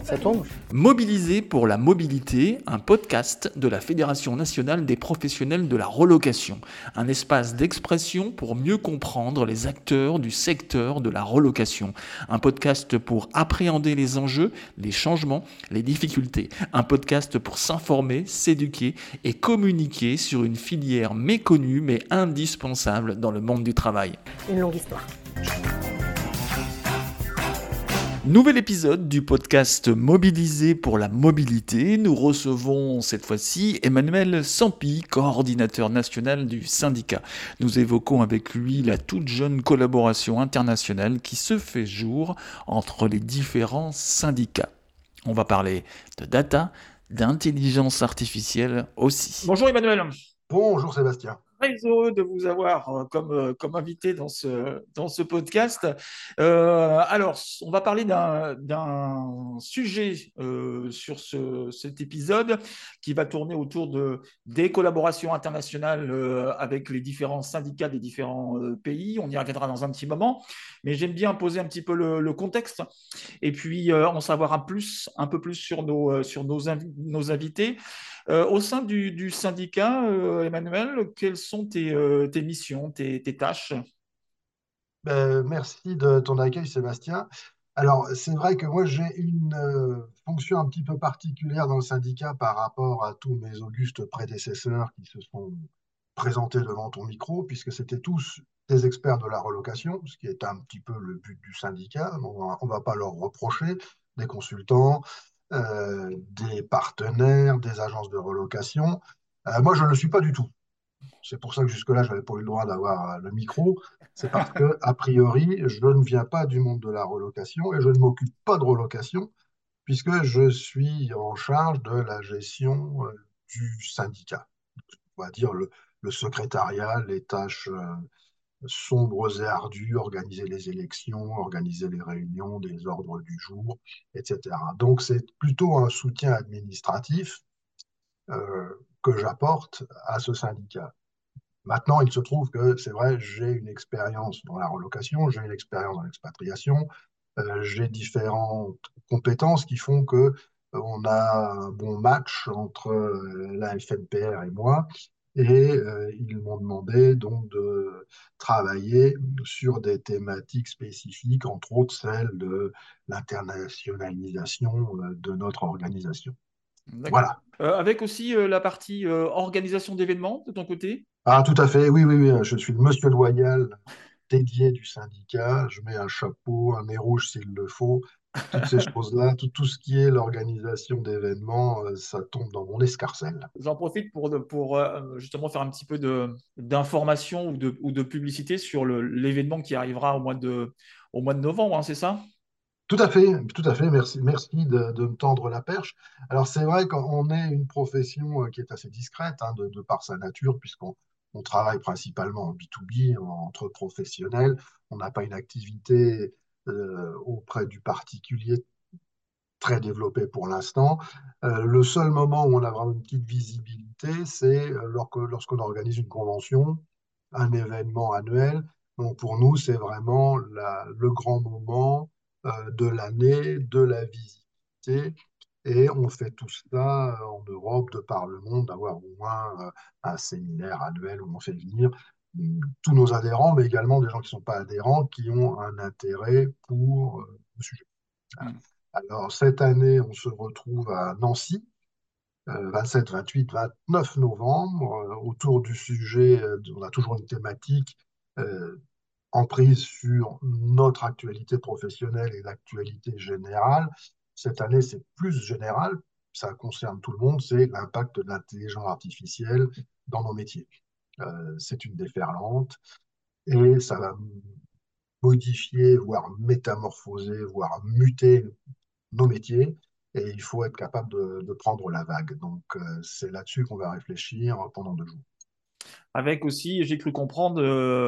Ça tourne? Mobiliser pour la mobilité, un podcast de la Fédération nationale des professionnels de la relocation. Un espace d'expression pour mieux comprendre les acteurs du secteur de la relocation. Un podcast pour appréhender les enjeux, les changements, les difficultés. Un podcast pour s'informer, s'éduquer et communiquer sur une filière méconnue mais indispensable dans le monde du travail. Une longue histoire. Nouvel épisode du podcast Mobiliser pour la mobilité. Nous recevons cette fois-ci Emmanuel Sampi, coordinateur national du syndicat. Nous évoquons avec lui la toute jeune collaboration internationale qui se fait jour entre les différents syndicats. On va parler de data, d'intelligence artificielle aussi. Bonjour Emmanuel. Bonjour Sébastien. Très heureux de vous avoir comme invité dans ce podcast. Alors, on va parler d'un sujet sur cet épisode qui va tourner autour des collaborations internationales avec les différents syndicats des différents pays. On y reviendra dans un petit moment, mais j'aime bien poser un petit peu le contexte et puis en savoir un peu plus sur nos invités. Au sein du syndicat, Emmanuel, quelles sont tes missions, tes tâches? Merci de ton accueil Sébastien. Alors c'est vrai que moi j'ai une fonction un petit peu particulière dans le syndicat par rapport à tous mes augustes prédécesseurs qui se sont présentés devant ton micro, puisque c'était tous des experts de la relocation, ce qui est un petit peu le but du syndicat. On va pas leur reprocher, des consultants, des partenaires, des agences de relocation. Moi je ne le suis pas du tout. C'est pour ça que jusque-là, je n'avais pas eu le droit d'avoir le micro. C'est parce que, a priori, je ne viens pas du monde de la relocation et je ne m'occupe pas de relocation puisque je suis en charge de la gestion du syndicat. On va dire le secrétariat, les tâches sombres et ardues, organiser les élections, organiser les réunions, des ordres du jour, etc. Donc, c'est plutôt un soutien administratif que j'apporte à ce syndicat. Maintenant, il se trouve que c'est vrai, j'ai une expérience dans la relocation, j'ai une expérience dans l'expatriation, j'ai différentes compétences qui font que on a un bon match entre la FNPR et moi, et ils m'ont demandé donc de travailler sur des thématiques spécifiques, entre autres celle de l'internationalisation de notre organisation. D'accord. Voilà. Avec aussi la partie organisation d'événements de ton côté? Ah, tout à fait, oui, oui, oui, je suis le monsieur loyal dédié du syndicat. Je mets un chapeau, un nez rouge s'il le faut. Toutes ces choses-là, tout ce qui est l'organisation d'événements, ça tombe dans mon escarcelle. J'en profite pour justement faire un petit peu d'information ou de publicité sur l'événement qui arrivera au mois de novembre, hein, c'est ça? Tout à fait, tout à fait. Merci, merci de me tendre la perche. Alors, c'est vrai qu'on est une profession qui est assez discrète de par sa nature, puisqu'on travaille principalement en B2B, entre professionnels. On n'a pas une activité auprès du particulier très développée pour l'instant. Le seul moment où on a vraiment une petite visibilité, c'est lorsqu'on organise une convention, un événement annuel. Donc pour nous, c'est vraiment le grand moment de l'année, de la visibilité. Et on fait tout cela en Europe, de par le monde, d'avoir au moins un séminaire annuel où on fait venir tous nos adhérents, mais également des gens qui ne sont pas adhérents, qui ont un intérêt pour le sujet. Hmm. Alors, cette année, on se retrouve à Nancy, 27, 28, 29 novembre, autour du sujet, on a toujours une thématique en prise sur notre actualité professionnelle et l'actualité générale. Cette année, c'est plus général, ça concerne tout le monde, c'est l'impact de l'intelligence artificielle dans nos métiers. C'est une déferlante et ça va modifier, voire métamorphoser, voire muter nos métiers et il faut être capable de prendre la vague. Donc, c'est là-dessus qu'on va réfléchir pendant 2 jours. Avec aussi, j'ai cru comprendre,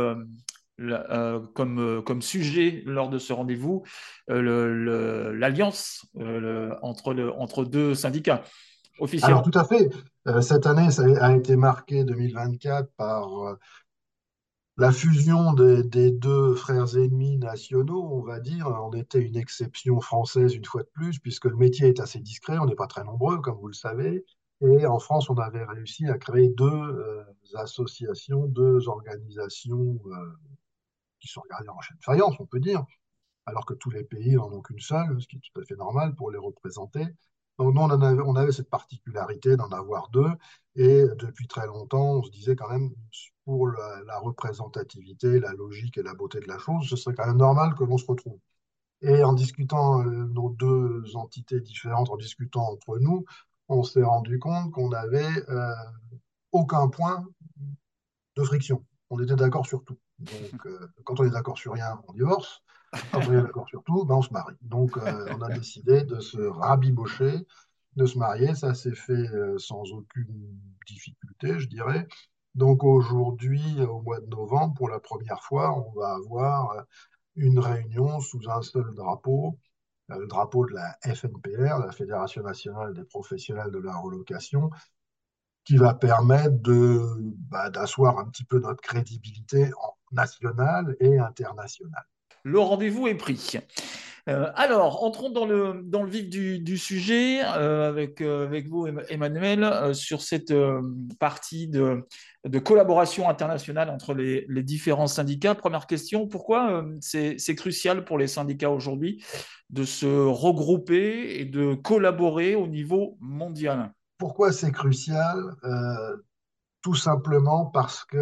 comme sujet lors de ce rendez-vous, l'alliance entre deux syndicats Alors, officiellement. tout à fait, cette année ça a été marquée 2024 par La fusion des deux frères ennemis nationaux, on va dire, en était une exception française une fois de plus, puisque le métier est assez discret, on n'est pas très nombreux, comme vous le savez. Et en France, on avait réussi à créer deux associations, deux organisations qui sont regardées en chaîne de faïence, on peut dire, alors que tous les pays n'en ont qu'une seule, ce qui est tout à fait normal pour les représenter. Donc nous, on avait cette particularité d'en avoir deux, et depuis très longtemps, on se disait quand même, pour la représentativité, la logique et la beauté de la chose, ce serait quand même normal que l'on se retrouve. Et en discutant nos deux entités différentes, en discutant entre nous, on s'est rendu compte qu'on n'avait aucun point de friction. On était d'accord sur tout. Donc, quand on est d'accord sur rien, on divorce. Quand on est d'accord sur tout, ben, on se marie. Donc, on a décidé de se rabibocher, de se marier. Ça s'est fait sans aucune difficulté, je dirais. Donc, aujourd'hui, au mois de novembre, pour la première fois, on va avoir une réunion sous un seul drapeau, le drapeau de la FNPR, la Fédération nationale des professionnels de la relocation, qui va permettre d'asseoir un petit peu notre crédibilité nationale et internationale. Le rendez-vous est pris. Alors, entrons dans le vif du sujet avec vous, Emmanuel, sur cette partie de collaboration internationale entre les différents syndicats. Première question, pourquoi c'est crucial pour les syndicats aujourd'hui de se regrouper et de collaborer au niveau mondial? Pourquoi c'est crucial? Tout simplement parce que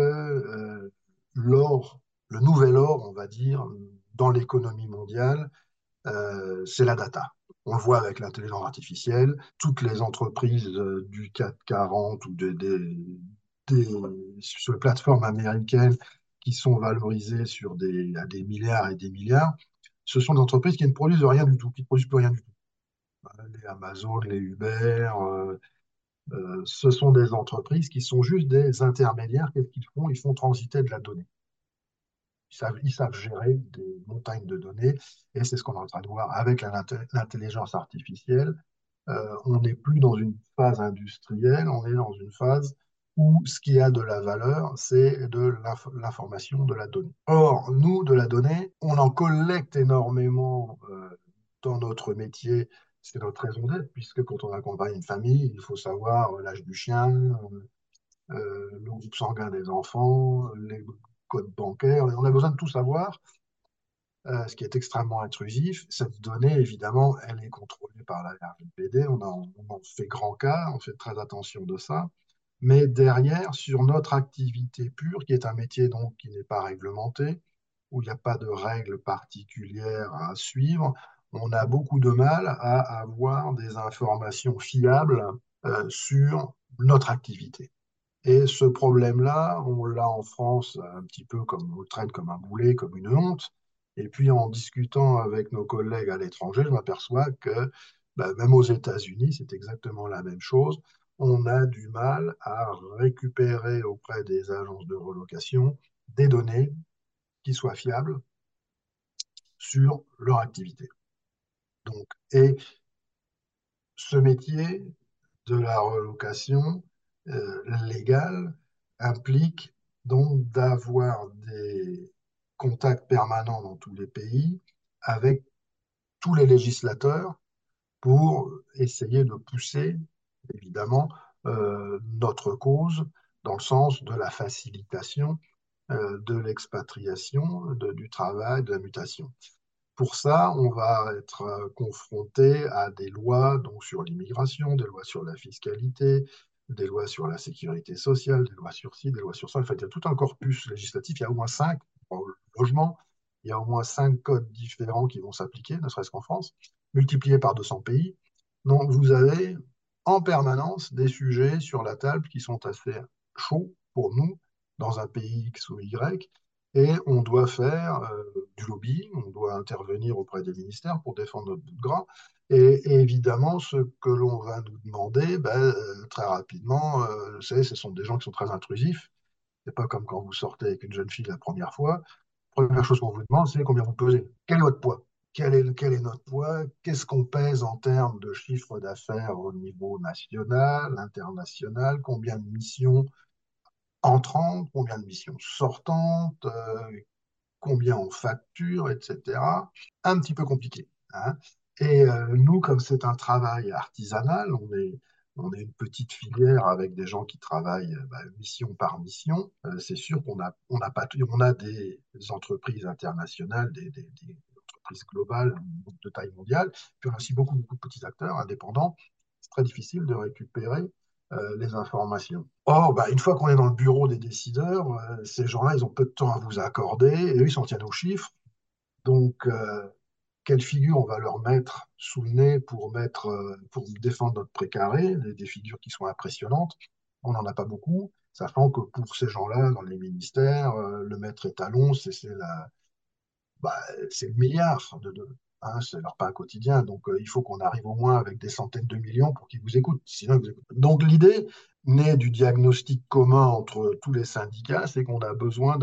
l'or, le nouvel or, on va dire, dans l'économie mondiale, c'est la data. On le voit avec l'intelligence artificielle. Toutes les entreprises du CAC 40 ou des, sur les plateformes américaines qui sont valorisées à des milliards et des milliards, ce sont des entreprises qui ne produisent rien du tout, qui ne produisent plus rien du tout. Les Amazon, les Uber, ce sont des entreprises qui sont juste des intermédiaires. Qu'est-ce qu'ils font? Ils font transiter de la donnée. Ils savent gérer des montagnes de données, et c'est ce qu'on est en train de voir avec l'intelligence artificielle. On n'est plus dans une phase industrielle, on est dans une phase où ce qui a de la valeur, c'est de l'information, de la donnée. Or, nous, de la donnée, on en collecte énormément dans notre métier. C'est notre raison d'être, puisque quand on accompagne une famille, il faut savoir l'âge du chien, le groupe sanguin des enfants, les codes bancaires. On a besoin de tout savoir, ce qui est extrêmement intrusif. Cette donnée, évidemment, elle est contrôlée par la RGPD. On en fait grand cas, on fait très attention de ça. Mais derrière, sur notre activité pure, qui est un métier donc qui n'est pas réglementé, où il n'y a pas de règles particulières à suivre, on a beaucoup de mal à avoir des informations fiables sur notre activité. Et ce problème-là, on l'a en France un petit peu comme on le traite comme un boulet, comme une honte. Et puis en discutant avec nos collègues à l'étranger, je m'aperçois que même aux États-Unis, c'est exactement la même chose. On a du mal à récupérer auprès des agences de relocation des données qui soient fiables sur leur activité. Donc, et ce métier de la relocation légale implique donc d'avoir des contacts permanents dans tous les pays avec tous les législateurs pour essayer de pousser, évidemment, notre cause dans le sens de la facilitation de l'expatriation, du travail, de la mutation. Pour ça, on va être confronté à des lois donc, sur l'immigration, des lois sur la fiscalité, des lois sur la sécurité sociale, des lois sur ci, des lois sur ça. En fait, il y a tout un corpus législatif. Il y a au moins cinq pour le logement. Il y a au moins cinq codes différents qui vont s'appliquer, ne serait-ce qu'en France, multipliés par 200 pays. Donc, vous avez en permanence des sujets sur la table qui sont assez chauds pour nous, dans un pays X ou Y, et on doit faire du lobbying, on doit intervenir auprès des ministères pour défendre notre bout de gras. Et évidemment, ce que l'on va nous demander, très rapidement, vous savez, ce sont des gens qui sont très intrusifs. C'est pas comme quand vous sortez avec une jeune fille la première fois. Première chose qu'on vous demande, c'est combien vous pesez. Quel est votre poids? Quel est notre poids? Qu'est-ce qu'on pèse en termes de chiffre d'affaires au niveau national, international? Combien de missions entrantes, combien de missions sortantes, combien on facture, etc. Un petit peu compliqué, hein. Et nous, comme c'est un travail artisanal, on est une petite filière avec des gens qui travaillent mission par mission. C'est sûr on n'a pas, on a des entreprises internationales, des entreprises globales de taille mondiale, puis on a aussi beaucoup, beaucoup de petits acteurs indépendants. C'est très difficile de récupérer les informations. Or, une fois qu'on est dans le bureau des décideurs, ces gens-là, ils ont peu de temps à vous accorder et eux, ils s'en tiennent aux chiffres. Donc, quelle figure on va leur mettre sous le nez pour défendre notre précaré, des figures qui sont impressionnantes? On n'en a pas beaucoup, sachant que pour ces gens-là, dans les ministères, le maître étalon, bah, c'est le milliard hein, c'est leur pain quotidien. Donc, il faut qu'on arrive au moins avec des centaines de millions pour qu'ils vous écoutent. Sinon, ils vous écoutent. Donc, l'idée née du diagnostic commun entre tous les syndicats, c'est qu'on a besoin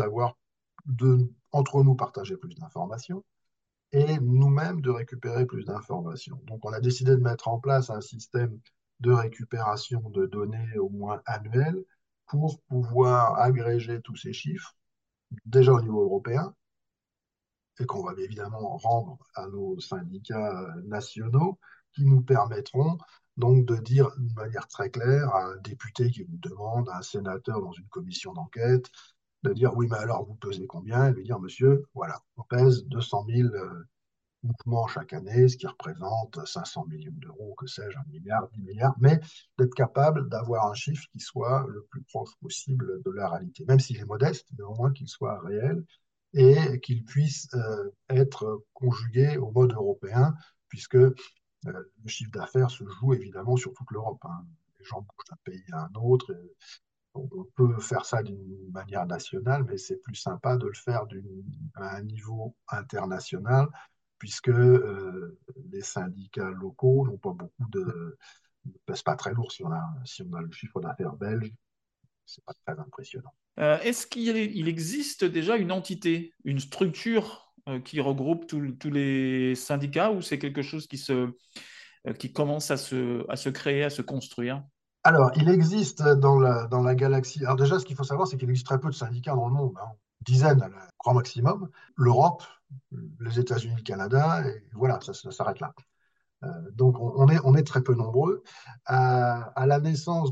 entre nous, partager plus d'informations et nous-mêmes de récupérer plus d'informations. Donc, on a décidé de mettre en place un système de récupération de données au moins annuel pour pouvoir agréger tous ces chiffres, déjà au niveau européen, et qu'on va évidemment rendre à nos syndicats nationaux, qui nous permettront donc de dire d'une manière très claire à un député qui vous demande, à un sénateur dans une commission d'enquête, de dire oui, mais alors vous pesez combien? Et lui dire monsieur, voilà, on pèse 200 000 mouvements chaque année, ce qui représente 500 millions d'euros, que sais-je, 1 milliard, 10 milliards, mais d'être capable d'avoir un chiffre qui soit le plus proche possible de la réalité, même s'il est modeste, mais au moins qu'il soit réel et qu'il puisse être conjugué au mode européen, puisque le chiffre d'affaires se joue évidemment sur toute l'Europe, hein. Les gens bougent d'un pays à un autre. On peut faire ça d'une manière nationale, mais c'est plus sympa de le faire à un niveau international, puisque les syndicats locaux n'ont pas beaucoup ne pèsent pas très lourd si on a le chiffre d'affaires belge, c'est pas très impressionnant. Est-ce qu'il existe déjà une entité, une structure qui regroupe tous les syndicats ou c'est quelque chose qui commence à se créer, à se construire? Alors, il existe dans la galaxie. Alors, déjà, ce qu'il faut savoir, c'est qu'il existe très peu de syndicats dans le monde, hein. Dizaines à la grand maximum. L'Europe, les États-Unis, le Canada, et voilà, ça s'arrête là. Donc, on est très peu nombreux. À la naissance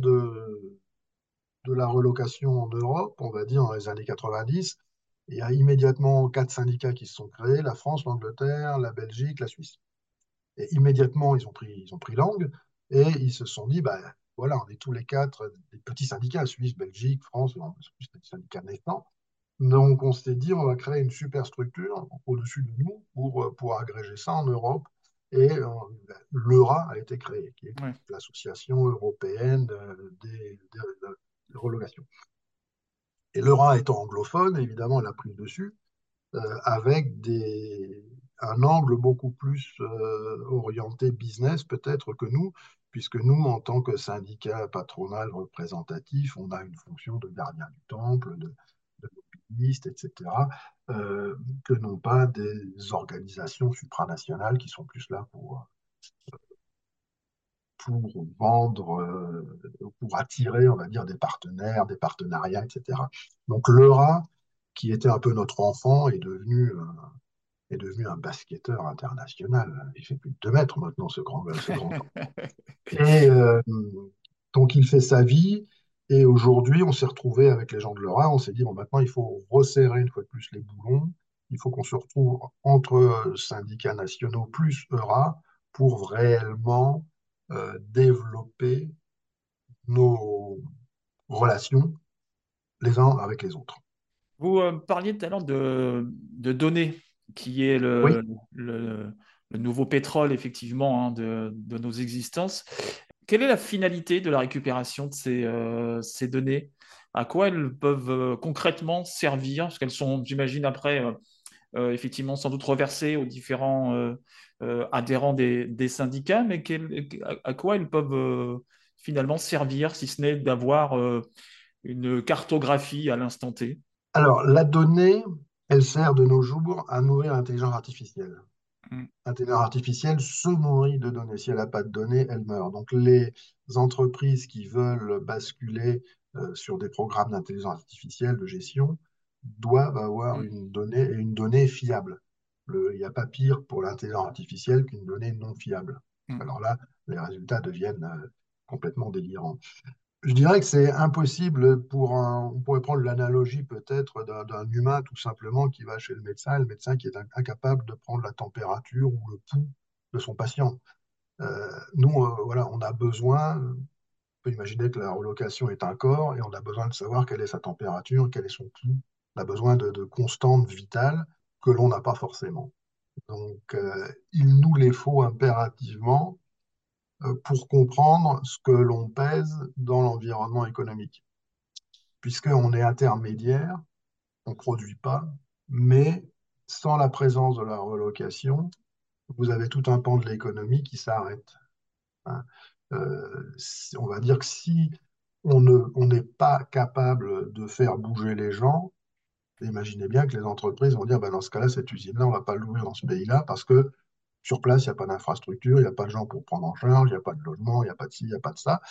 de la relocation en Europe, on va dire dans les années 90, il y a immédiatement 4 syndicats qui se sont créés, la France, l'Angleterre, la Belgique, la Suisse. Et immédiatement, ils ont pris langue et ils se sont dit, voilà, on est tous les quatre des petits syndicats, Suisse, Belgique, France, c'est des syndicats naissants. Donc, on s'est dit, on va créer une super structure au-dessus de nous pour agréger ça en Europe. Et l'EURA a été créée, qui est Ouais. l'Association européenne des relocations. Et l'EURA étant anglophone, évidemment, elle a pris le dessus avec un angle beaucoup plus orienté business peut-être que nous, puisque nous, en tant que syndicat patronal représentatif, on a une fonction de gardien du temple, de lobbyiste, etc., que non pas des organisations supranationales qui sont plus là pour vendre, pour attirer, on va dire, des partenaires, des partenariats, etc. Donc l'EURA, qui était un peu notre enfant, est devenu un basketteur international. Il fait plus de 2 mètres maintenant, ce grand enfant. Et donc, il fait sa vie. Et aujourd'hui, on s'est retrouvé avec les gens de l'EURA. On s'est dit, bon, maintenant, il faut resserrer une fois de plus les boulons. Il faut qu'on se retrouve entre syndicats nationaux plus EURA pour réellement développer nos relations les uns avec les autres. Vous parliez tout à l'heure de données, qui est Oui. le nouveau pétrole, effectivement, hein, de nos existences. Quelle est la finalité de la récupération de ces données? À quoi elles peuvent concrètement servir? Parce qu'elles sont, j'imagine, après, effectivement, sans doute reversées aux différents adhérents des syndicats, mais à quoi elles peuvent finalement servir, si ce n'est d'avoir une cartographie à l'instant T? Alors, la donnée, elle sert de nos jours à nourrir l'intelligence artificielle. Mm. L'intelligence artificielle se nourrit de données. Si elle n'a pas de données, elle meurt. Donc, les entreprises qui veulent basculer sur des programmes d'intelligence artificielle de gestion doivent avoir Mm, une donnée fiable. Il n'y a pas pire pour l'intelligence artificielle qu'une donnée non fiable. mm. Alors là, les résultats deviennent complètement délirants. Je dirais que c'est impossible on pourrait prendre l'analogie peut-être d'un humain tout simplement qui va chez le médecin qui est incapable de prendre la température ou le pouls de son patient. Nous, voilà, on a besoin, on peut imaginer que la relocation est un corps et on a besoin de savoir quelle est sa température, quel est son pouls. On a besoin de constantes vitales que l'on n'a pas forcément. Donc, il nous les faut impérativement pour comprendre ce que l'on pèse dans l'environnement économique. Puisqu'on est intermédiaire, on ne produit pas, mais sans la présence de la relocation, vous avez tout un pan de l'économie qui s'arrête. Hein. On va dire que si on n'est pas capable de faire bouger les gens, imaginez bien que les entreprises vont dire, bah, dans ce cas-là, cette usine-là, on ne va pas l'ouvrir dans ce pays-là parce que sur place, il n'y a pas d'infrastructure, il n'y a pas de gens pour prendre en charge, il n'y a pas de logement, il n'y a pas de ci, il n'y a pas de ça.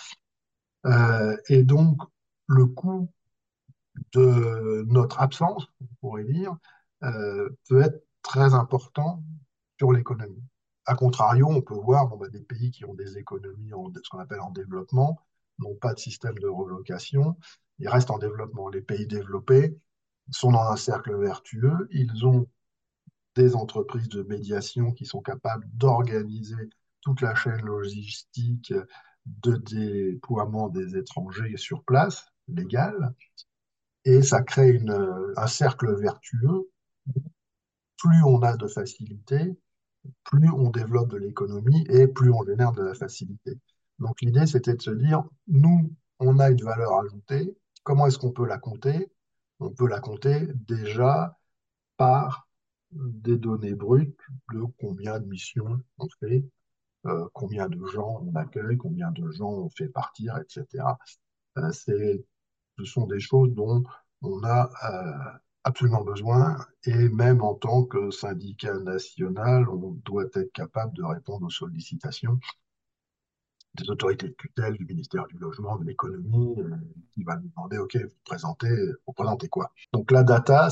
Et donc, le coût de notre absence, on pourrait dire, peut être très important sur l'économie. A contrario, on peut voir bon, bah, des pays qui ont des économies, ce qu'on appelle en développement, n'ont pas de système de relocation, ils restent en développement. Les pays développés sont dans un cercle vertueux, ils ont des entreprises de médiation qui sont capables d'organiser toute la chaîne logistique de déploiement des étrangers sur place, légal, et ça crée un cercle vertueux. Plus on a de facilité, plus on développe de l'économie et plus on génère de la facilité. Donc l'idée, c'était de se dire, nous, on a une valeur ajoutée, comment est-ce qu'on peut la compter? On peut la compter déjà par des données brutes de combien de missions on fait, combien de gens on accueille, combien de gens on fait partir, etc. C'est Ce sont des choses dont on a absolument besoin et même en tant que syndicat national, on doit être capable de répondre aux sollicitations des autorités de tutelle, du ministère du Logement, de l'Économie, qui va nous demander, OK, vous présentez quoi? Donc la data,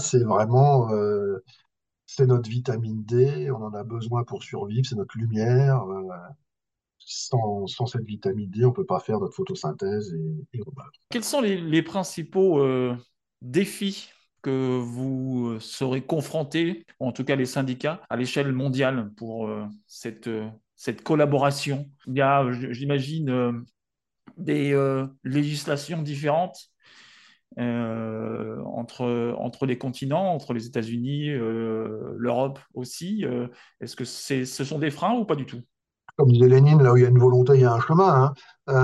c'est notre vitamine D, on en a besoin pour survivre, c'est notre lumière. Sans cette vitamine D, on ne peut pas faire notre photosynthèse et on meurt. Quels sont les principaux défis que vous serez confrontés, ou en tout cas les syndicats, à l'échelle mondiale pour cette collaboration? Il y a, j'imagine, des législations différentes entre les continents, entre les États-Unis, l'Europe aussi. Est-ce que ce sont des freins ou pas du tout? Comme disait Lénine, là où il y a une volonté, il y a un chemin. Hein.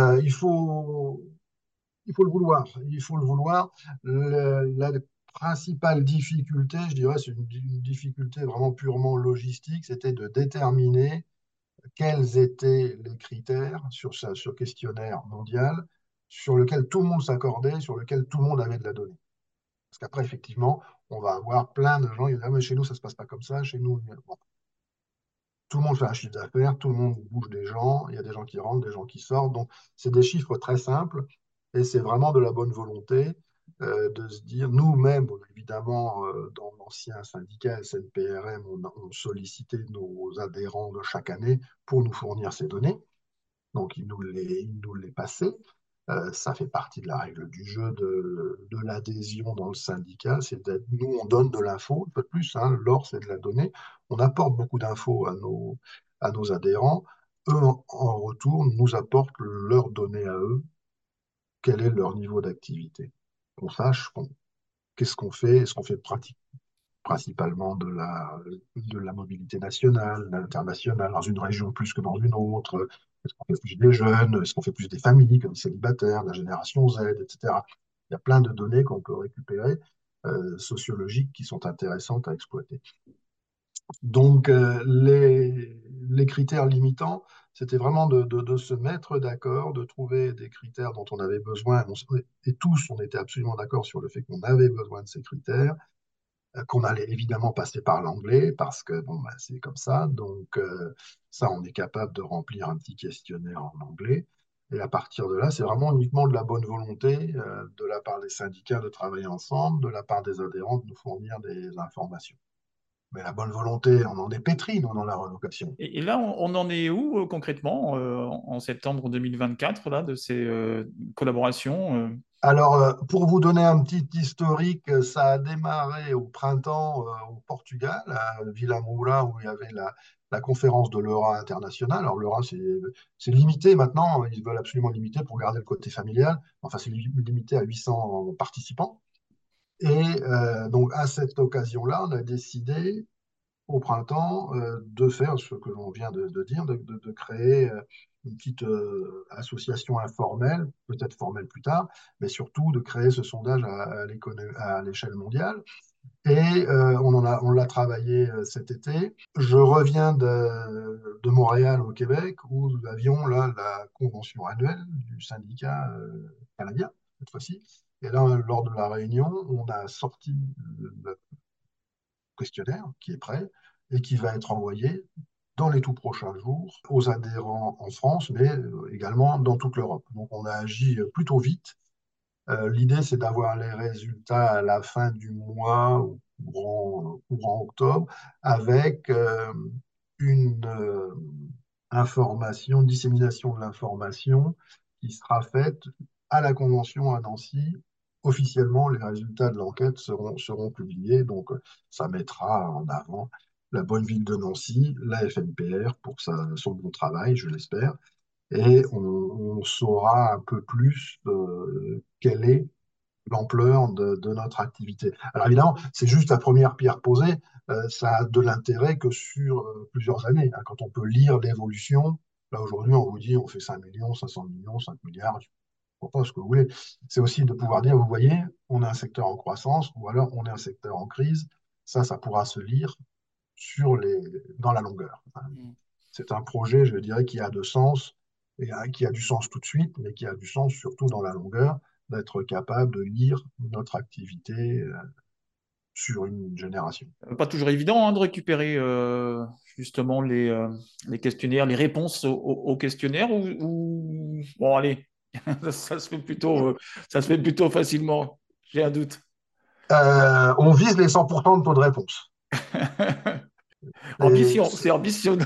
Il faut le vouloir. Il faut le vouloir. La principale difficulté, je dirais, c'est une difficulté vraiment purement logistique, c'était de déterminer quels étaient les critères sur ce questionnaire mondial sur lequel tout le monde s'accordait, sur lequel tout le monde avait de la donnée. Parce qu'après, effectivement, on va avoir plein de gens qui disent, ah, mais chez nous, ça ne se passe pas comme ça, chez nous, bon, tout le monde fait un chiffre d'affaires, tout le monde bouge des gens, il y a des gens qui rentrent, des gens qui sortent. Donc, c'est des chiffres très simples et c'est vraiment de la bonne volonté de se dire, nous-mêmes, évidemment, dans l'ancien syndicat SNPRM, on sollicitait nos adhérents de chaque année pour nous fournir ces données. Donc, il nous les passait. Ça fait partie de la règle du jeu de l'adhésion dans le syndicat. Nous, on donne de l'info, un peu plus, hein, l'or, c'est de la donnée. On apporte beaucoup d'infos à nos adhérents. Eux, en retour, nous apportent leurs données à eux, quel est leur niveau d'activité. Qu'on sache qu'est-ce qu'on fait, est-ce qu'on fait principalement de la mobilité nationale, internationale, dans une région plus que dans une autre. Est-ce qu'on fait plus des jeunes? Est-ce qu'on fait plus des familles comme des célibataires, de la génération Z, etc. Il y a plein de données qu'on peut récupérer, sociologiques, qui sont intéressantes à exploiter. Donc, les critères limitants, c'était vraiment de se mettre d'accord, de trouver des critères dont on avait besoin. Et tous, on était absolument d'accord sur le fait qu'on avait besoin de ces critères, qu'on allait évidemment passer par l'anglais parce que bon, bah, c'est comme ça. Donc ça, on est capable de remplir un petit questionnaire en anglais. Et à partir de là, c'est vraiment uniquement de la bonne volonté de la part des syndicats de travailler ensemble, de la part des adhérents de nous fournir des informations. Mais la bonne volonté, on en est pétri, nous, dans la relocation. Et là, on en est où concrètement en septembre 2024 là, de ces collaborations Alors, pour vous donner un petit historique, ça a démarré au printemps au Portugal, à Vila Moura, où il y avait la conférence de l'EURA internationale. Alors, l'EURA, c'est limité maintenant, ils veulent absolument limiter pour garder le côté familial. Enfin, c'est limité à 800 participants. Et donc, à cette occasion-là, on a décidé au printemps de faire ce que l'on vient de dire, de créer une petite association informelle, peut-être formelle plus tard, mais surtout de créer ce sondage à l'échelle mondiale. Et on l'a travaillé cet été. Je reviens de Montréal au Québec, où nous avions là la convention annuelle du syndicat canadien, cette fois-ci. Et là, lors de la réunion, on a sorti le questionnaire qui est prêt et qui va être envoyé dans les tout prochains jours aux adhérents en France, mais également dans toute l'Europe. Donc on a agi plutôt vite. L'idée, c'est d'avoir les résultats à la fin du mois ou courant octobre, avec une information, dissémination de l'information qui sera faite à la Convention à Nancy. Officiellement, les résultats de l'enquête seront publiés, donc ça mettra en avant la bonne ville de Nancy, la FNPR pour son bon travail, je l'espère, et on saura un peu plus quelle est l'ampleur de notre activité. Alors évidemment, c'est juste la première pierre posée, ça a de l'intérêt que sur plusieurs années, hein. Quand on peut lire l'évolution, là aujourd'hui on vous dit on fait 5 millions, 500 millions, 5 milliards, je ne sais pas ce que vous voulez. C'est aussi de pouvoir dire, vous voyez, on a un secteur en croissance ou alors on est un secteur en crise. Ça pourra se lire dans la longueur, hein. C'est un projet, je dirais, qui a de sens, et qui a du sens tout de suite, mais qui a du sens surtout dans la longueur, d'être capable de lire notre activité sur une génération. Pas toujours évident hein, de récupérer justement les questionnaires, les réponses aux questionnaires bon allez, ça se fait ça se fait plutôt facilement, j'ai un doute. On vise les 100% de taux de réponse. Et Ambition, c'est ambitieux.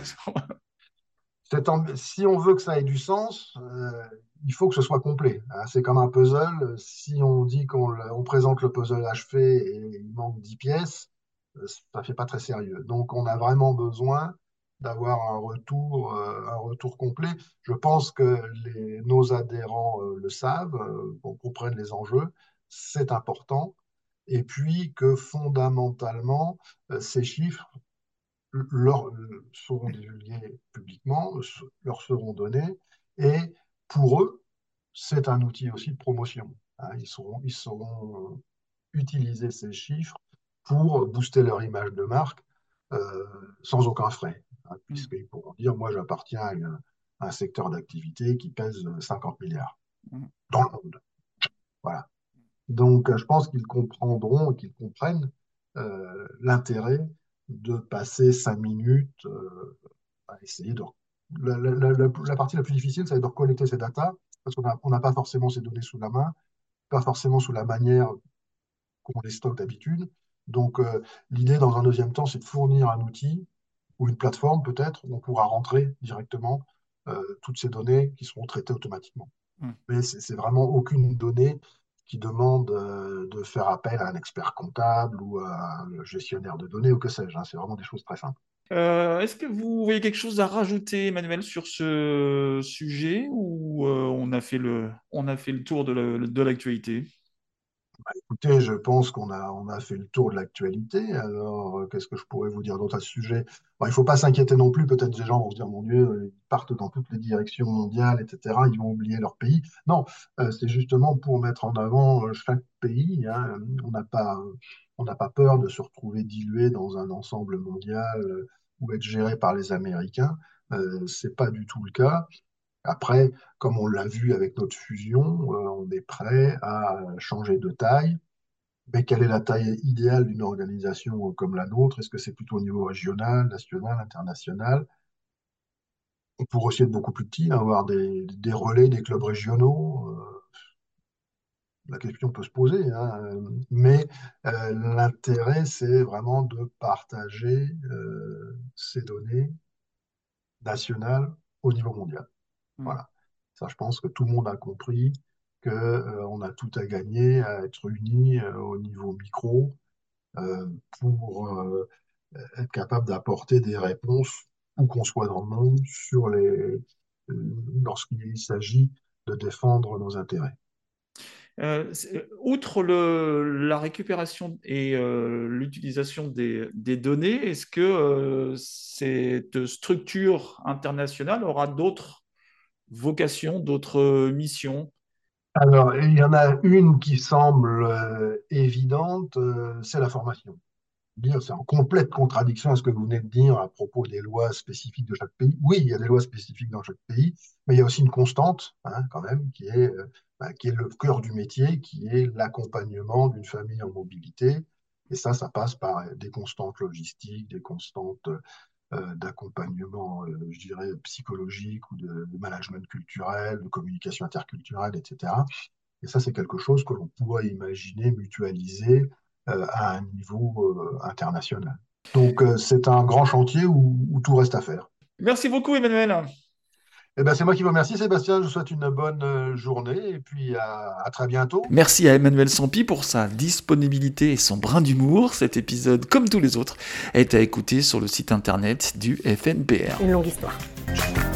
si on veut que ça ait du sens, il faut que ce soit complet, hein. C'est comme un puzzle. Si on dit on présente le puzzle achevé et il manque 10 pièces, ça ne fait pas très sérieux. Donc, on a vraiment besoin d'avoir un retour complet. Je pense que nos adhérents le savent, qu'on comprenne les enjeux, c'est important. Et puis que fondamentalement, ces chiffres leur seront divulgués publiquement, leur seront donnés, et pour eux, c'est un outil aussi de promotion, hein. Ils sauront utiliser ces chiffres pour booster leur image de marque euh, sans aucun frais, hein, puisqu'ils pourront dire, moi j'appartiens à un secteur d'activité qui pèse 50 milliards dans le monde. Voilà. Donc, je pense qu'ils comprendront, qu'ils comprennent l'intérêt de passer 5 minutes à essayer de... la partie la plus difficile, ça va être de collecter ces datas, parce qu'on n'a pas forcément ces données sous la main, pas forcément sous la manière qu'on les stocke d'habitude. Donc, l'idée, dans un deuxième temps, c'est de fournir un outil ou une plateforme, peut-être, où on pourra rentrer directement toutes ces données qui seront traitées automatiquement. Mais c'est vraiment aucune donnée qui demande de faire appel à un expert comptable ou à un gestionnaire de données ou que sais-je, hein. C'est vraiment des choses très simples. Est-ce que vous voyez quelque chose à rajouter, Emmanuel, sur ce sujet ou on a fait le tour de l'actualité? Écoutez, je pense on a fait le tour de l'actualité. Alors, qu'est-ce que je pourrais vous dire d'autre à ce sujet? Bon, il ne faut pas s'inquiéter non plus. Peut-être des gens vont se dire, mon Dieu, ils partent dans toutes les directions mondiales, etc. Ils vont oublier leur pays. Non, c'est justement pour mettre en avant chaque pays, hein. On n'a pas peur de se retrouver dilué dans un ensemble mondial ou être géré par les Américains. C'est pas du tout le cas. Après, comme on l'a vu avec notre fusion, on est prêt à changer de taille. Mais quelle est la taille idéale d'une organisation comme la nôtre? Est-ce que c'est plutôt au niveau régional, national, international? On pourrait aussi être beaucoup plus petit, avoir des relais, des clubs régionaux. La question peut se poser, hein, mais l'intérêt, c'est vraiment de partager ces données nationales au niveau mondial. Mm. Voilà. Ça, je pense que tout le monde a compris que, on a tout à gagner à être unis au niveau micro euh, pour être capable d'apporter des réponses où qu'on soit dans le monde lorsqu'il s'agit de défendre nos intérêts. Outre la récupération et l'utilisation des données, est-ce que cette structure internationale aura d'autres vocations, d'autres missions? Alors, il y en a une qui semble évidente, c'est la formation. Dire, c'est en complète contradiction à ce que vous venez de dire à propos des lois spécifiques de chaque pays. Oui, il y a des lois spécifiques dans chaque pays, mais il y a aussi une constante, hein, quand même, qui est le cœur du métier, qui est l'accompagnement d'une famille en mobilité. Et ça passe par des constantes logistiques, des constantes d'accompagnement, je dirais, psychologique ou de management culturel, de communication interculturelle, etc. Et ça, c'est quelque chose que l'on pourrait imaginer mutualiser à un niveau international. Donc, c'est un grand chantier où tout reste à faire. Merci beaucoup, Emmanuel. Eh ben, c'est moi qui vous remercie, Sébastien. Je vous souhaite une bonne journée et puis à très bientôt. Merci à Emmanuel Sampi pour sa disponibilité et son brin d'humour. Cet épisode, comme tous les autres, est à écouter sur le site internet du FNPR. Une longue histoire.